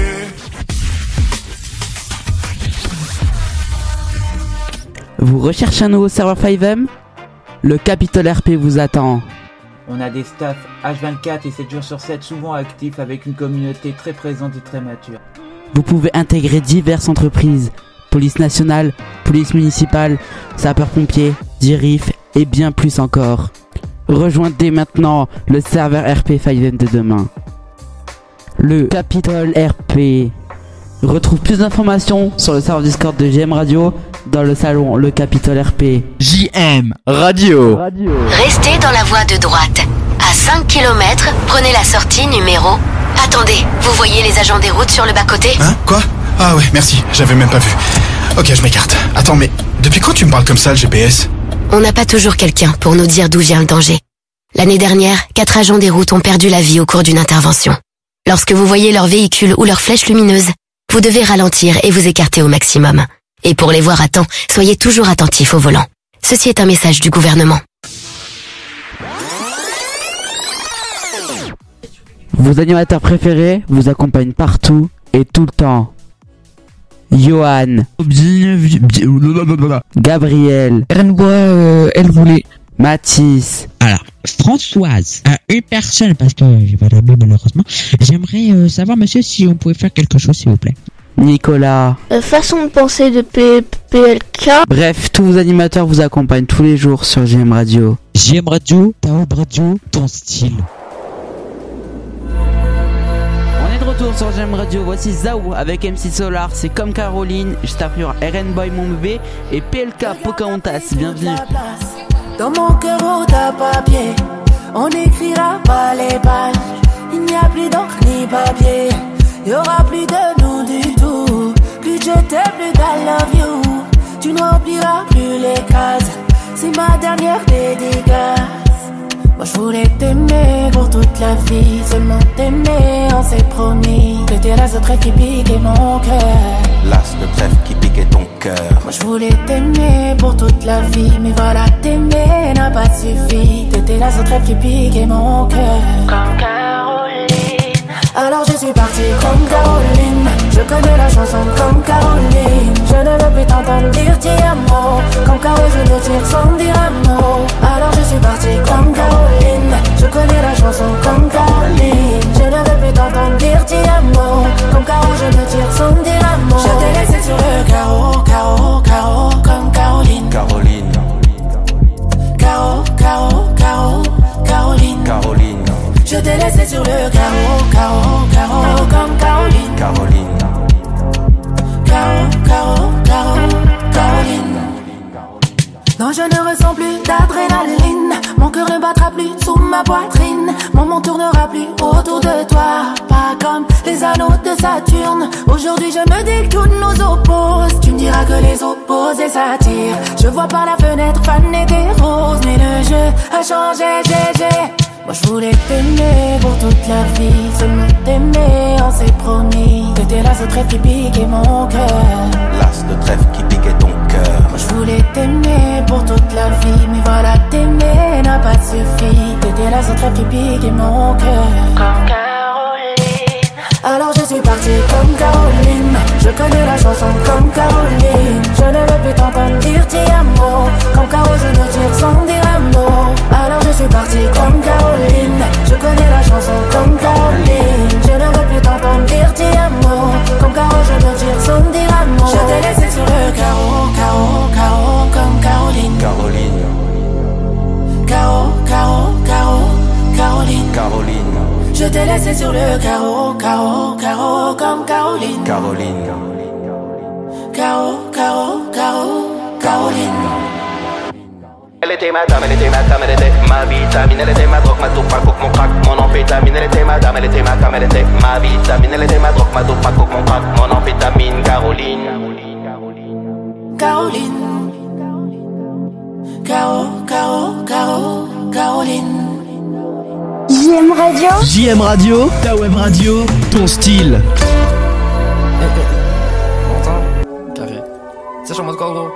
Vous recherchez un nouveau serveur 5M? Le Capitol RP vous attend. On a des staffs H24 et 7 jours sur 7 souvent actifs avec une communauté très présente et très mature. Vous pouvez intégrer diverses entreprises, police nationale, police municipale, sapeurs-pompiers, DIRIF et bien plus encore. Rejoignez dès maintenant le serveur RP 5M de demain. Le Capitol RP. Retrouve plus d'informations sur le serveur Discord de GM Radio dans le salon Le Capitol RP. JM Radio. Restez dans la voie de droite. À 5 km, prenez la sortie numéro... Attendez, vous voyez les agents des routes sur le bas-côté? Hein? Quoi? Ah ouais, merci, j'avais même pas vu. Ok, je m'écarte. Attends, mais depuis quand tu me parles comme ça, le GPS? On n'a pas toujours quelqu'un pour nous dire d'où vient le danger. L'année dernière, 4 agents des routes ont perdu la vie au cours d'une intervention. Lorsque vous voyez leur véhicule ou leur flèche lumineuse, vous devez ralentir et vous écarter au maximum. Et pour les voir à temps, soyez toujours attentifs au volant. Ceci est un message du gouvernement. Vos animateurs préférés vous accompagnent partout et tout le temps. Johan, Gabriel, elle voulait. Mathis. Alors, Françoise, une personne, parce que j'ai pas d'ami malheureusement, j'aimerais savoir, monsieur, si on pouvait faire quelque chose, s'il vous plaît. Nicolas. Façon de penser de PLK. Bref, tous vos animateurs vous accompagnent tous les jours sur GM Radio. GM Radio, ta web radio, ton style. On est de retour sur GM Radio, voici Zao avec MC Solar, c'est Comme Caroline, juste après RN Boy Mon Bébé et PLK Pocahontas, bienvenue. Dans mon cœur au papier, on n'écrira pas les pages. Il n'y a plus d'encre ni papier, il y aura plus de nous du tout. Plus je t'aime, plus I love you. Tu ne rempliras plus les cases, c'est ma dernière dédicace. Moi je voulais t'aimer pour toute la vie, seulement t'aimer, on s'est promis. T'étais la seule trêve qui piquait mon cœur. L'as de trêve qui piquait ton cœur. Moi je voulais t'aimer pour toute la vie, mais voilà t'aimer n'a pas suffi. T'étais la seule trêve qui piquait mon cœur. Comme Caroline. Alors je suis partie comme Caroline. Je connais la chanson comme Caroline. Je ne veux plus t'entendre dire ti amo. Comme Caro je le tire sans dire un mot. Alors je suis partie comme Caroline. Je connais la chanson comme Caroline. Je ne veux plus t'entendre dire ti amo. Comme Caro je le tire sans dire un mot. Je t'ai laissé sur le carreau, carreau, carreau. Comme Caroline. Caroline. Carreau, carreau, carreau. Caroline. Caroline. Je t'ai laissé sur le carreau, carreau, carreau. Comme Caroline. Caroline. Carreau, carreau, carreau. Caroline. Non, je ne ressens plus d'adrénaline. Mon cœur ne battra plus sous ma poitrine. Mon monde tournera plus autour de toi. Pas comme les anneaux de Saturne. Aujourd'hui je me dis que tout nous oppose. Tu me diras que les opposés s'attirent. Je vois par la fenêtre faner des roses. Mais le jeu a changé, Moi je voulais t'aimer pour toute la vie, seulement t'aimer, on s'est promis. T'étais l'as de trêve qui piquait mon cœur. L'as de trêve qui piquait ton cœur. Moi je voulais t'aimer pour toute la vie, mais voilà t'aimer n'a pas suffi. T'étais l'as de trêve qui piquait mon cœur. Comme Caroline. Alors je suis partie comme Caroline. Je connais la chanson comme Caroline. Je ne veux plus t'entendre dire ti amo. Comme Caro je me tire sans dire un mot. Alors je suis partie comme Caroline. Je connais la chanson comme Caroline. Je ne veux plus t'entendre dire ti amo. Comme Caro je me tire sans dire un mot. Je t'ai laissé sur le carreau, carreau, carreau. Comme Caroline. Caroline. Caro, Caro, Caro, Caroline. Caroline. Je t'ai laissé sur le carreau, carreau, carreau. Comme Caroline. Caroline. Caro, Caro, Caro, Caroline. Elle était madame, elle était ma vitamine, elle était ma drogue, ma dope, ma coke, mon crack, mon amphétamine. Elle était madame, elle était elle était ma vitamine, elle était ma drogue, ma dope, ma coke, mon crack, mon amphétamine. Caroline. Caroline. Caro, Caro, Caro, Caroline. JM Radio. JM Radio, ta web radio, ton style. Carré. Ça chante quoi gros?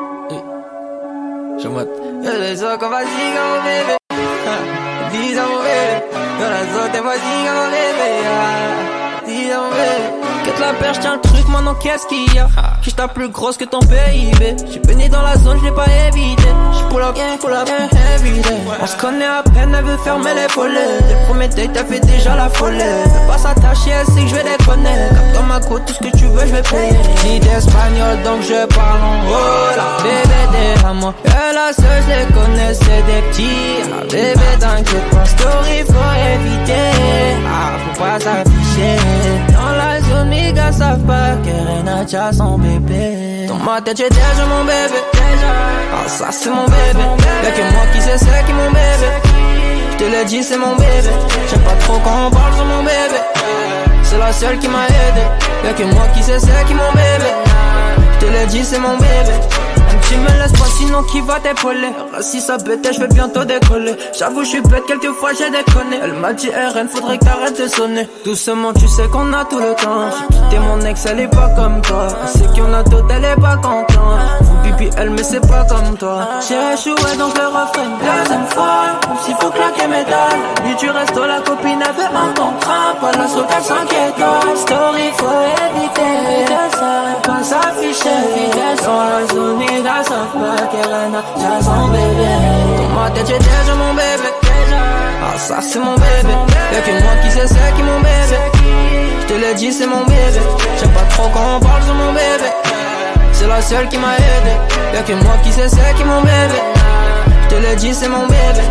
Je mode. Les autres comme vas-y mon bébé. Dis à mon bébé. Les autres vas-y mon bébé. Dis à mon bébé. Quête la perche, tiens le truc, maintenant qu'est-ce qu'il y a? J'suis ta plus grosse que ton PIB. J'suis baigné dans la zone, j'l'ai pas évité. J'suis pour la bien, everyday. On se connaît à peine, elle veut fermer les volets. Dès le premier date, elle fait déjà la folie. Veux pas s'attacher, elle sait que j'vais déconner. Comme dans ma côte, tout ce que tu veux, j'vais payer. J'ai d'espagnol, donc je parle en hola. Bébé, t'es à moi. Et la seule, j'les connais, c'est des petits. Ah, bébé, t'inquiète pas, story, faut éviter. Ah, faut pas s'afficher. Dans la zone, mes gars savent pas que Renacha son bébé. Dans ma tête j'ai déjà mon bébé. Ah ça c'est mon bébé. Y'a que moi qui sais c'est qui mon bébé. J'te l'ai dit c'est mon bébé. J'aime pas trop quand on parle sur mon bébé. C'est la seule qui m'a aidé. Y'a que moi qui sais c'est qui mon bébé. J'te l'ai dit c'est mon bébé. Tu me laisses pas sinon qui va t'épauler. Si ça bête je vais bientôt décoller. J'avoue je suis bête quelquefois j'ai déconné. Elle m'a dit RN faudrait que t'arrêtes de sonner. Doucement tu sais qu'on a tout le temps. J'ai quitté mon ex elle est pas comme toi. Elle sait qu'on a tout elle est pas contente. Vous pipi elle mais c'est pas comme toi. J'ai échoué donc le refrain deuxième fois. S'il faut claquer mes dalles. Lui tu restes la copine elle fait un contrat. Pas la sauce qu'elle s'inquiète. Story faut éviter. Pas s'afficher. Dans la zone ça pas qu'elle a son bébé. Dans ma tête j'ai déjà mon bébé. Ah ça c'est mon bébé. Y'a que moi qui sais c'est qui mon bébé. J'te l'ai dit c'est mon bébé. J'aime pas trop quand on parle sur mon bébé. C'est la seule qui m'a aidé. Y'a que moi qui sais c'est qui mon bébé. J'te l'ai dit c'est mon bébé.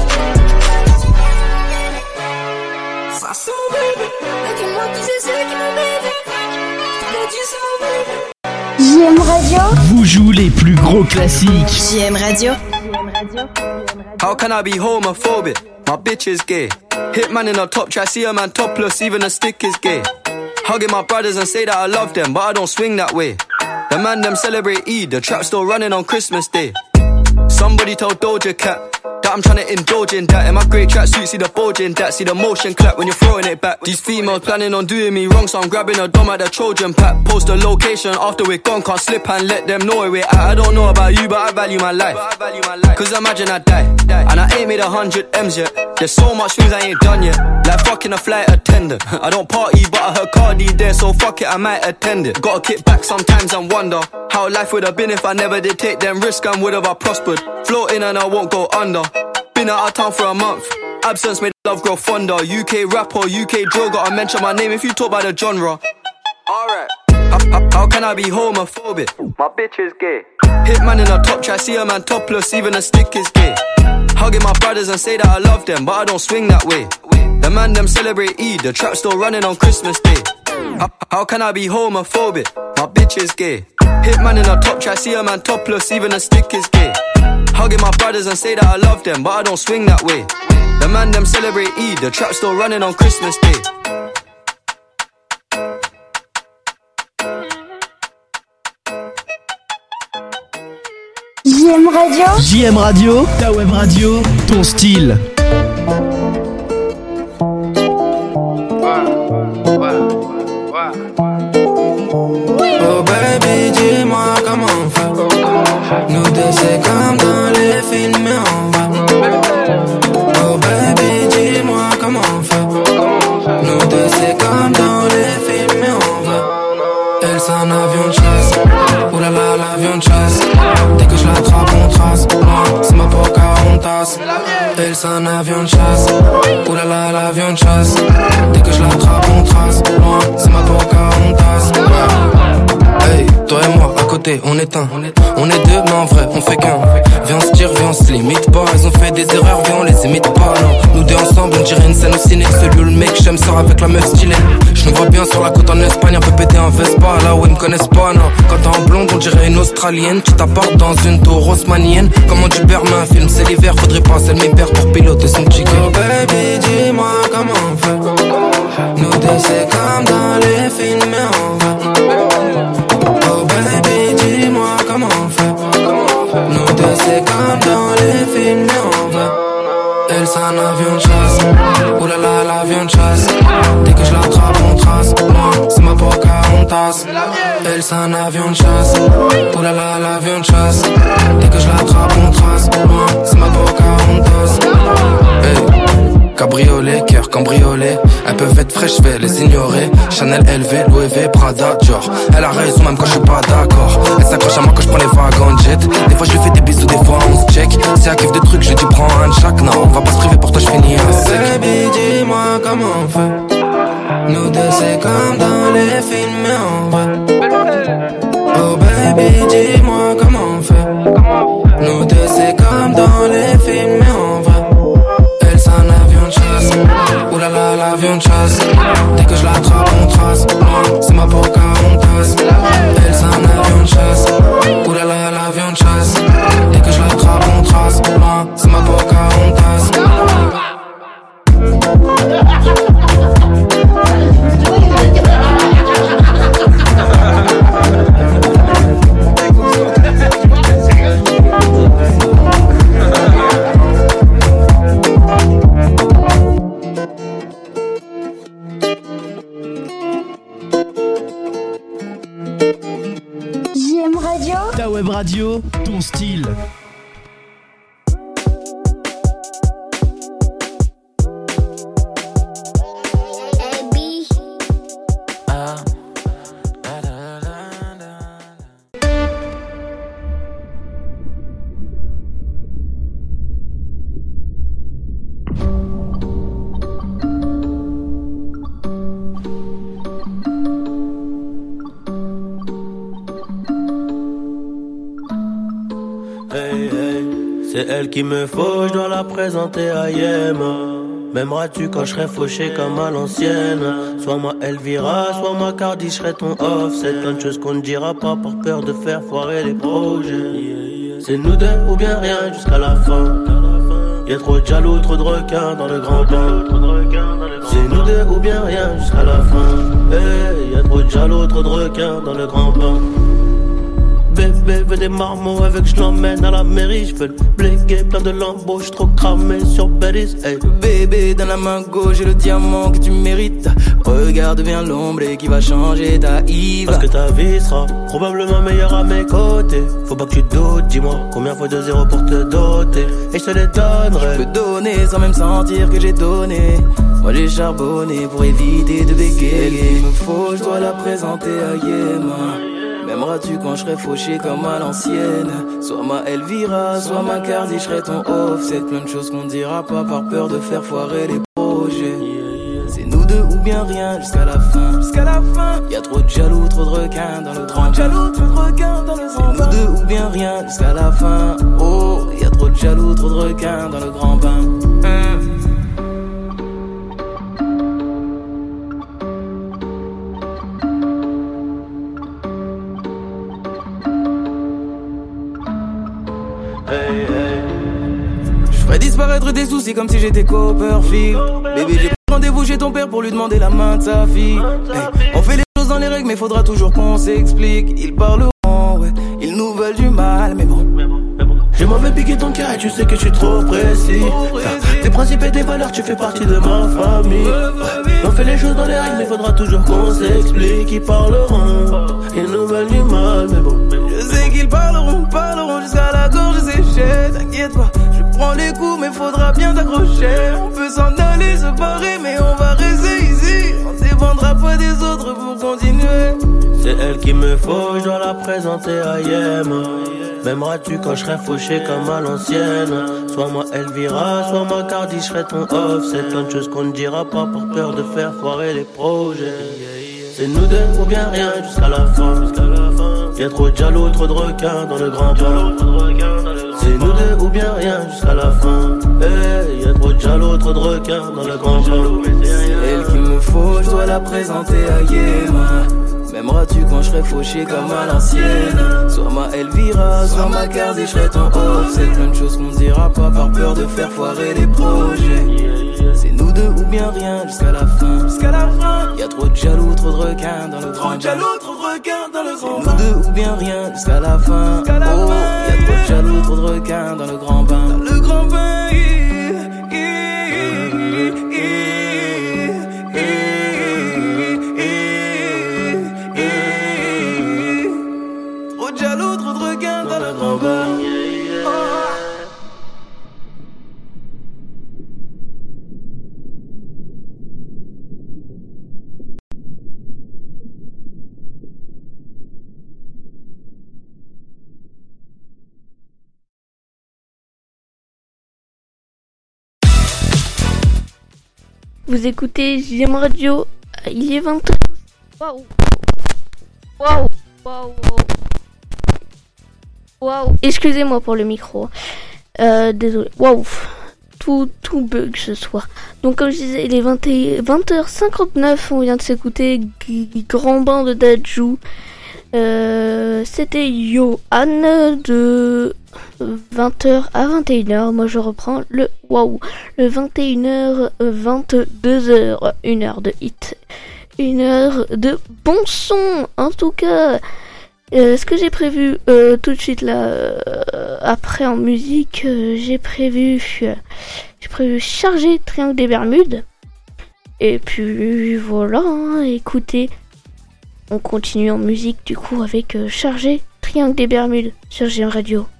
Ça c'est mon bébé. Y'a que moi qui sais c'est qui mon bébé. J'te l'ai dit c'est mon bébé. JM Radio. Vous jouez les plus gros classiques. JM Radio. How can I be homophobic? My bitch is gay. Hitman in a top try, see a man topless, even a stick is gay. Hugging my brothers and say that I love them, but I don't swing that way. The man them celebrate Eid, the trap still running on Christmas Day. Somebody told Doja Cat that I'm trying to indulge in that. In my great tracksuit, see the bulge in that. See the motion clap when you're throwing it back. These females planning on doing me wrong, so I'm grabbing a dom at the Trojan pack. Post the location after we're gone, can't slip and let them know where we're at. I don't know about you, but I value my life. Cause imagine I die, and I ain't made 100 M's yet. There's so much things I ain't done yet. Like fucking a flight attendant. I don't party, but I heard Cardi there, so fuck it, I might attend it. Gotta kick back sometimes and wonder how life would have been if I never did take them risks and would have I prospered. Floating and I won't go under. Been out of town for a month. Absence made love grow fonder. UK rapper, UK drill, gotta mention my name if you talk about the genre. Alright. How can I be homophobic? My bitch is gay. Hitman in a top try, see a man topless, even a stick is gay. Hugging my brothers and say that I love them, but I don't swing that way. The man them celebrate Eid, the trap still running on Christmas Day. How can I be homophobic? My bitch is gay. Hitman in a top try, see a man topless, even a stick is gay. Hugging my brothers and say that I love them, but I don't swing that way. The man them celebrate Eid, the trap still running on Christmas Day. JM Radio. JM Radio, ta web radio, ton style. Nous deux c'est comme dans les films mais on va. Oh baby dis-moi comment on fait. Nous deux c'est comme dans les films mais on va. Elle c'est un avion de chasse. Oulala l'avion de chasse. Dès que je l'attrape on trace. C'est ma Pocahontas. Elle c'est un avion de chasse. Oulala l'avion de chasse. Dès que je l'attrape on trace. C'est ma Pocahontas. Hey, toi et moi à côté on est un. On est deux mais en vrai on fait qu'un. Viens on se tire, viens on se limite pas. Ils ont fait des erreurs, viens on les imite pas. Non, nous deux ensemble on dirait une scène au ciné. Celui où le mec j'aime sort avec la meuf stylée. Je nous vois bien sur la côte en Espagne, un peu pété en Vespa. Là où ils me connaissent pas, non. Quand t'es en blonde on dirait une australienne. Tu t'apportes dans une tour haussmannienne. Comment tu perds un film, c'est l'hiver. Faudrait passer le mi-père pour piloter son chicken. Oh baby dis-moi comment on fait. Nous deux c'est comme dans les films mais on va. Oh baby dis-moi comment on fait. Nous deux c'est comme dans les films mais on va. Elle c'est un avion de chasse. Oulala l'avion de chasse. Dès que je l'attrape on trace. C'est ma Pocahontas. Elle c'est un avion de chasse. Oulala l'avion de chasse. Dès que je l'attrape on trace. C'est ma Pocahontas. Hey. Cabriolet, cœur cambriolé. Elles peuvent être fraîches, je vais les ignorer. Chanel, LV, Louis V, Prada, Dior. Elle a raison même quand je suis pas d'accord. Elle s'accroche à moi quand je prends les wagons jet. Des fois je lui fais des bisous, des fois on se check. Si elle kiffe des trucs, je dis prends un de chaque. Non, on va pas se priver pour toi, je finis un sec. Baby, dis-moi comment on fait. Nous deux c'est comme dans les films mais on va. Oh baby, dis-moi comment on fait. Nous deux c'est comme dans les films mais on va. Elle c'est un avion de chasse. Oulala l'avion de chasse. Dès que je l'attrape on trace. C'est ma Pocahontas. Elle c'est un avion de chasse. Oulala l'avion de chasse. Dès que je l'attrape on trace. C'est ma Pocahontas. JM Radio. Ta web radio, ton style. C'est elle qui me faut, je dois la présenter à Yema. M'aimeras-tu quand je serai fauché comme à l'ancienne? Soit moi Elvira, soit moi Cardi, je serai ton off. C'est plein de choses qu'on ne dira pas par peur de faire foirer les projets. C'est nous deux ou bien rien jusqu'à la fin. Y'a trop de jaloux, trop de requins dans le grand bain. C'est nous deux ou bien rien jusqu'à la fin. Hey, y'a trop de jaloux, trop de requins dans le grand bain. Bébé veut des marmots avec je l'emmène à la mairie. Je veux le bléguer, plein de lambeaux, je trop cramé sur Bellis. Hey. Bébé dans la main gauche j'ai le diamant que tu mérites. Regarde bien l'ombre qui va changer ta Yves. Parce que ta vie sera probablement meilleure à mes côtés. Faut pas que tu doutes, dis-moi combien faut de zéros pour te doter. Et je te les donnerai. Je peux donner sans même sentir que j'ai donné. Moi j'ai charbonné pour éviter de bégayer. Il me faut, je dois la présenter à Yema. M'aimeras-tu quand je serai fauché comme à l'ancienne? Soit ma Elvira, soit ma Cardi, je serai ton off. C'est plein de choses qu'on dira pas par peur de faire foirer les projets. C'est nous deux ou bien rien jusqu'à la fin. Jusqu'à la fin. Y'a trop de jaloux, trop de requins dans le grand bain. Jaloux, trop de requins dans le grand bain. C'est nous deux ou bien rien jusqu'à la fin. Oh, y'a trop de jaloux, trop de requins dans le grand bain. Je ferais disparaître des soucis comme si j'étais Copperfield. Bébé j'ai pris rendez-vous chez ton père pour lui demander la main de sa fille. On fait les choses dans les règles mais faudra toujours qu'on s'explique. Ils parleront, ouais, ils nous veulent du mal mais bon. Je m'en vais piquer ton cœur et tu sais que je suis trop précis. Tes principes et tes valeurs, tu fais partie de ma famille. On fait les choses dans les règles mais faudra toujours qu'on s'explique. Ils parleront, ils nous veulent du mal mais bon. Je sais qu'ils parleront jusqu'à t'inquiète pas, je prends les coups mais faudra bien t'accrocher. On peut s'en aller, se barrer mais on va rester ici. On dépendra pas des autres pour continuer. C'est elle qu'il me faut, je dois la présenter à Yem. M'aimeras-tu quand je serai fauché comme à l'ancienne? Soit moi Elvira, soit moi Cardi, je serai ton off. C'est plein de choses qu'on ne dira pas par peur de faire foirer les projets. C'est nous deux ou bien rien jusqu'à la fin. Y'a trop de jaloux, trop de requins dans le grand bain. C'est nous deux ou bien rien jusqu'à la fin. Hey, y'a trop de jaloux, trop de requins dans le grand bain. C'est elle qu'il me faut, je dois la présenter à Yema. M'aimeras-tu quand je serai fauché comme à l'ancienne? Soit ma Elvira, soit ma Cardi, je serai ton off. C'est plein de choses qu'on ne dira pas par peur de faire foirer les projets. C'est nous deux ou bien rien jusqu'à la fin. Y'a trop de jaloux, trop de requins dans le grand bain. C'est nous deux ou bien rien jusqu'à la fin. Oh, y'a trop de jaloux, trop de requins dans le grand bain. Trop de jaloux, trop de requins dans le grand bain. Vous écoutez JM Radio, il est 20h. Waouh. Excusez-moi pour le micro. Désolé. Waouh. Tout bug ce soir. Donc comme je disais, il est 20h59. On vient de s'écouter Grand Bain de Dadju. C'était Johan de 20h à 21h. Moi je reprends le 21h 22h, 1 heure de hit, 1 heure de bon son. En tout cas, ce que j'ai prévu tout de suite là, après en musique, j'ai prévu charger Triangle des Bermudes. Et puis voilà, hein, écoutez, on continue en musique du coup avec charger Triangle des Bermudes sur JM Radio.